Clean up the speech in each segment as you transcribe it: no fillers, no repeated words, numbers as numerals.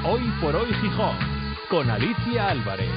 Hoy por Hoy Gijón, con Alicia Álvarez.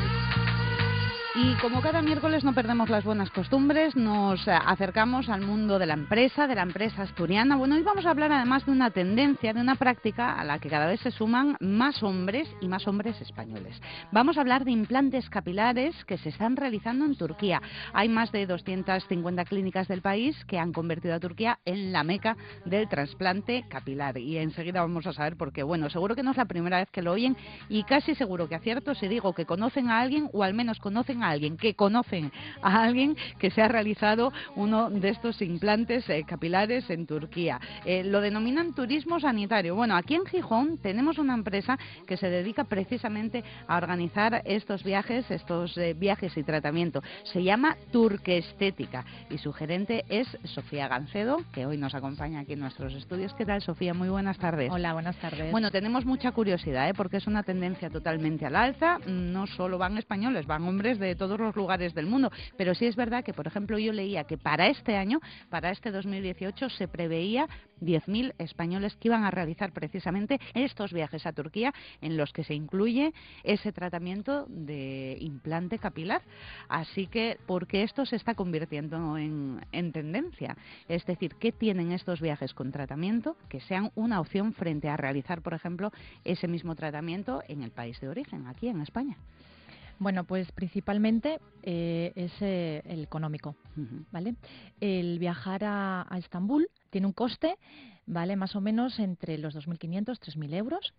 Y como cada miércoles no perdemos las buenas costumbres, nos acercamos al mundo de la empresa asturiana. Bueno, hoy vamos a hablar además de una tendencia, de una práctica a la que cada vez se suman más hombres y más hombres españoles. Vamos a hablar de implantes capilares que se están realizando en Turquía. Hay más de 250 clínicas del país que han convertido a Turquía en la meca del trasplante capilar. Y enseguida vamos a saber por qué. Bueno, seguro que no es la primera vez que lo oyen y casi seguro que acierto si digo que conocen a alguien o al menos conocen a alguien que conocen a alguien que se ha realizado uno de estos implantes capilares en Turquía. Lo denominan turismo sanitario. Bueno, aquí en Gijón tenemos una empresa que se dedica precisamente a organizar estos viajes y tratamiento. Se llama Turquestética y su gerente es Sofía Gancedo, que hoy nos acompaña aquí en nuestros estudios. ¿Qué tal, Sofía? Muy buenas tardes. Hola, buenas tardes. Bueno, tenemos mucha curiosidad, porque es una tendencia totalmente al alza. No solo van españoles, van hombres de todos los lugares del mundo, pero sí es verdad que, por ejemplo, yo leía que para este año, para este 2018, se preveía 10.000 españoles que iban a realizar precisamente estos viajes a Turquía, en los que se incluye ese tratamiento de implante capilar. Así que, porque esto se está convirtiendo en tendencia, es decir, ¿qué tienen estos viajes con tratamiento que sean una opción frente a realizar, por ejemplo, ese mismo tratamiento en el país de origen, aquí en España? Bueno, pues principalmente es el económico, ¿vale? El viajar a Estambul tiene un coste, ¿vale? Más o menos entre los 2.500, 3.000 euros.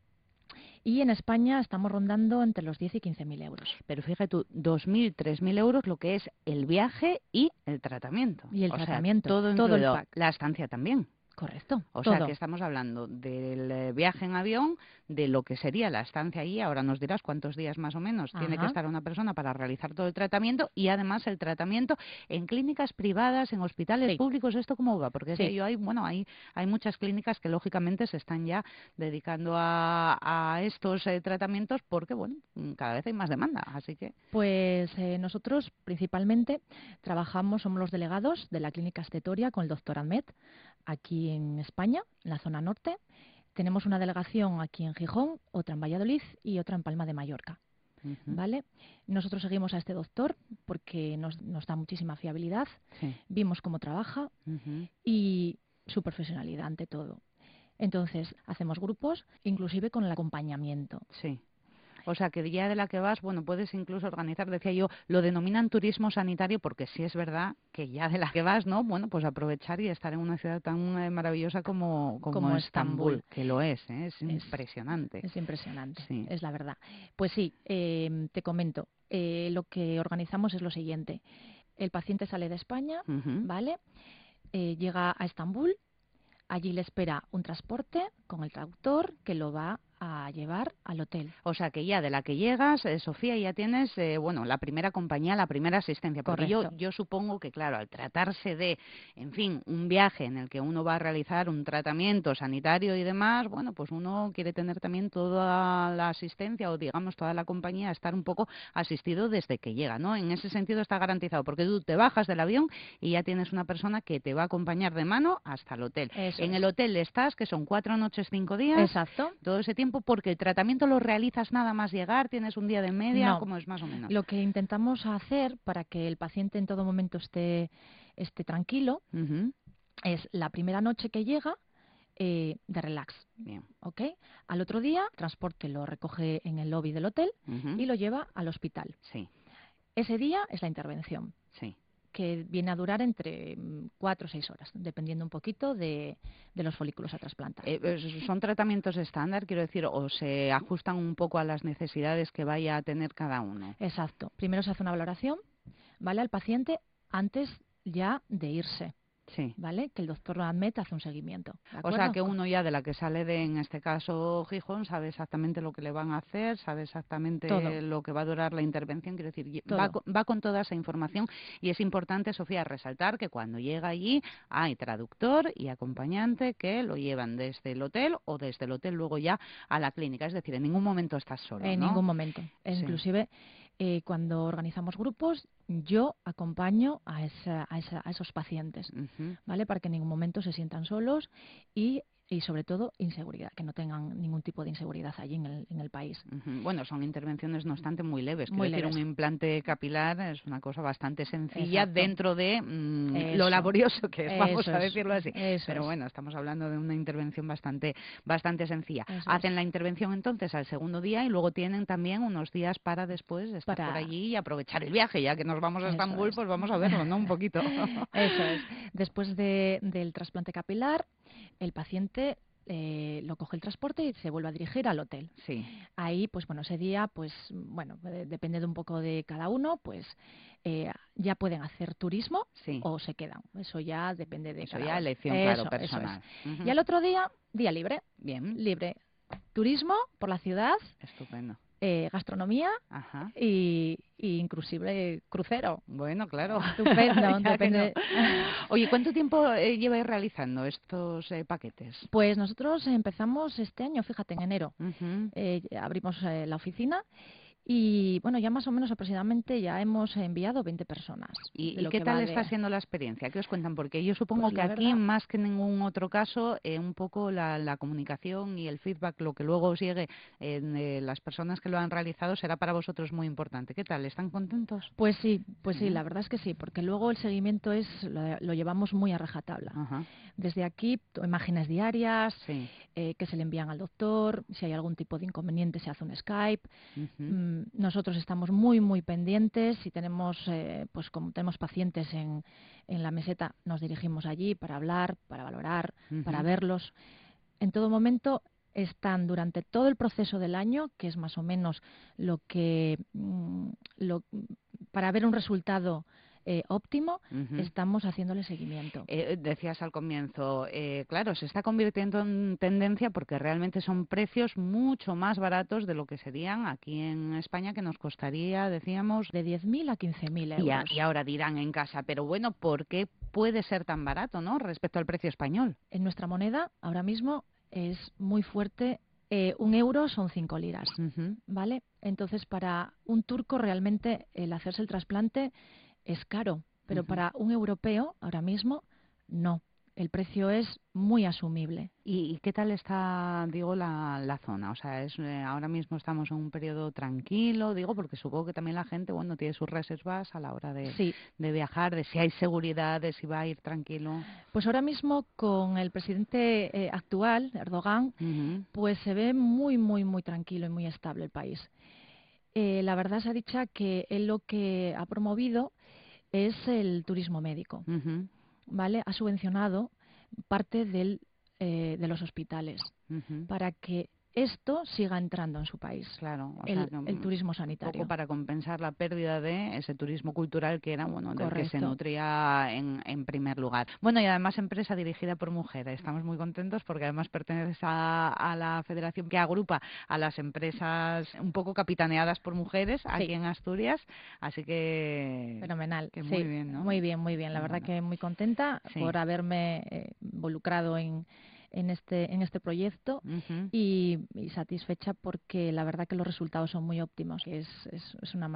Y en España estamos rondando entre los 10 y 15.000 euros. Pero fíjate tú, 2.000, 3.000 euros lo que es el viaje y el tratamiento. Y el tratamiento. Todo incluido, el pack. La estancia también. Correcto. O sea, que estamos hablando del viaje en avión, de lo que sería la estancia allí. Ahora nos dirás cuántos días más o menos tiene que estar una persona para realizar todo el tratamiento, y además el tratamiento en clínicas privadas, en hospitales públicos. ¿Esto cómo va? Porque hay muchas clínicas que lógicamente se están ya dedicando a estos tratamientos porque, bueno, cada vez hay más demanda. Así que pues nosotros principalmente somos los delegados de la clínica Estetoria con el doctor Ahmed, aquí en España, en la zona norte. Tenemos una delegación aquí en Gijón, otra en Valladolid y otra en Palma de Mallorca. ¿Vale? Nosotros seguimos a este doctor porque nos da muchísima fiabilidad. Vimos cómo trabaja y su profesionalidad ante todo. Entonces, hacemos grupos, inclusive con el acompañamiento. Sí. O sea, que ya de la que vas, bueno, puedes incluso organizar, decía yo, lo denominan turismo sanitario, porque sí es verdad que ya de la que vas, ¿no? Bueno, pues aprovechar y estar en una ciudad tan maravillosa como Estambul, que lo es impresionante. Es impresionante, sí. Es la verdad. Pues sí, te comento, lo que organizamos es lo siguiente. El paciente sale de España, ¿vale? Llega a Estambul, allí le espera un transporte con el traductor que lo va a llevar al hotel. O sea, que ya de la que llegas, Sofía, ya tienes, la primera compañía, la primera asistencia. Porque yo supongo que, claro, al tratarse de, en fin, un viaje en el que uno va a realizar un tratamiento sanitario y demás, bueno, pues uno quiere tener también toda la asistencia o, digamos, toda la compañía, estar un poco asistido desde que llega, ¿no? En ese sentido está garantizado, porque tú te bajas del avión y ya tienes una persona que te va a acompañar de mano hasta el hotel. El hotel estás, que son 4 noches, 5 días. Exacto. Todo ese tiempo, porque el tratamiento lo realizas nada más llegar, tienes un día de media, no. ¿Cómo es más o menos? Lo que intentamos hacer para que el paciente en todo momento esté tranquilo es la primera noche que llega de relax. Bien. ¿Ok? Al otro día, transporte lo recoge en el lobby del hotel y lo lleva al hospital. Sí. Ese día es la intervención. Sí. Que viene a durar entre 4 o 6 horas, dependiendo un poquito de los folículos a trasplantar. ¿Son tratamientos estándar, quiero decir, o se ajustan un poco a las necesidades que vaya a tener cada uno? Exacto. Primero se hace una valoración, ¿vale?, al paciente antes ya de irse. Sí. ¿Vale? Que el doctor Ahmed hace un seguimiento. O sea, que uno ya de la que sale de, en este caso, Gijón, sabe exactamente lo que le van a hacer, sabe exactamente todo lo que va a durar la intervención, quiero decir, va con toda esa información. Y es importante, Sofía, resaltar que cuando llega allí hay traductor y acompañante que lo llevan desde el hotel o desde el hotel luego ya a la clínica. Es decir, en ningún momento estás solo, En ¿no? ningún momento. Sí. Inclusive, cuando organizamos grupos, yo acompaño a esos pacientes, ¿vale? Para que en ningún momento se sientan solos y y sobre todo inseguridad, que no tengan ningún tipo de inseguridad allí en el país. Bueno, son intervenciones no obstante muy leves. Muy Quiero decir, leves. un implante capilar es una cosa bastante sencilla Exacto. dentro de lo Eso. laborioso que es, vamos Eso a es. decirlo así. Eso Pero es. bueno, estamos hablando de una intervención bastante sencilla. Eso Hacen es. la intervención entonces al segundo día y luego tienen también unos días para después estar por allí y aprovechar el viaje. Ya que nos vamos a Eso Estambul, es. pues vamos a verlo, ¿no? Un poquito. Eso es. Después del trasplante capilar, el paciente lo coge el transporte y se vuelve a dirigir al hotel. Sí. Ahí, pues bueno, ese día, pues bueno, depende de un poco de cada uno, pues ya pueden hacer turismo Sí. o se quedan. Eso ya depende de Eso cada ya uno. elección, claro, personal. Eso es. Y al otro día, día libre. Bien. Libre. Turismo por la ciudad. Estupendo. Gastronomía. Ajá. Y inclusive crucero. Bueno, claro. Estupendo, depende. No. Oye, ¿cuánto tiempo lleváis realizando estos paquetes? Pues nosotros empezamos este año, fíjate, en enero. Abrimos la oficina y, bueno, ya más o menos aproximadamente ya hemos enviado 20 personas. ¿Y qué tal está siendo la experiencia? ¿Qué os cuentan? Porque yo supongo Pues que aquí, verdad, más que en ningún otro caso, un poco la comunicación y el feedback, lo que luego os llegue en las personas que lo han realizado, será para vosotros muy importante. ¿Qué tal? ¿Están contentos? Pues sí, la verdad es que sí, porque luego el seguimiento lo llevamos muy a rajatabla. Ajá. Desde aquí, imágenes diarias, sí. Que se le envían al doctor, si hay algún tipo de inconveniente se hace un Skype. Nosotros estamos muy, muy pendientes. Si tenemos, pues como tenemos pacientes en la meseta, nos dirigimos allí para hablar, para valorar, para verlos. En todo momento están durante todo el proceso del año, que es más o menos lo que para ver un resultado óptimo, estamos haciéndole seguimiento. Decías al comienzo, claro, se está convirtiendo en tendencia porque realmente son precios mucho más baratos de lo que serían aquí en España, que nos costaría, decíamos, de 10.000 a 15.000 euros. Y ahora dirán en casa, pero bueno, ¿por qué puede ser tan barato, no, respecto al precio español? En nuestra moneda, ahora mismo, es muy fuerte. 1 euro son 5 liras, ¿vale? Entonces, para un turco realmente el hacerse el trasplante es caro, pero para un europeo ahora mismo no. El precio es muy asumible. ¿Y qué tal está, digo, la zona? O sea, ahora mismo estamos en un periodo tranquilo, digo, porque supongo que también la gente, bueno, tiene sus reservas a la hora de viajar, de si hay seguridad, de si va a ir tranquilo. Pues ahora mismo con el presidente actual, Erdogan, pues se ve muy, muy, muy tranquilo y muy estable el país. La verdad se ha dicho que él lo que ha promovido es el turismo médico, ¿vale? Ha subvencionado parte de los hospitales para que esto siga entrando en su país. Claro, el turismo sanitario. Un poco para compensar la pérdida de ese turismo cultural que era, bueno, del Correcto. que se nutría en primer lugar. Bueno, y además empresa dirigida por mujeres. Estamos muy contentos porque además pertenece a la federación que agrupa a las empresas un poco capitaneadas por mujeres aquí en Asturias. Así que... Fenomenal. Que muy bien, ¿no? Muy bien, muy bien. La verdad que muy contenta por haberme involucrado en este proyecto y satisfecha porque la verdad que los resultados son muy óptimos, que es una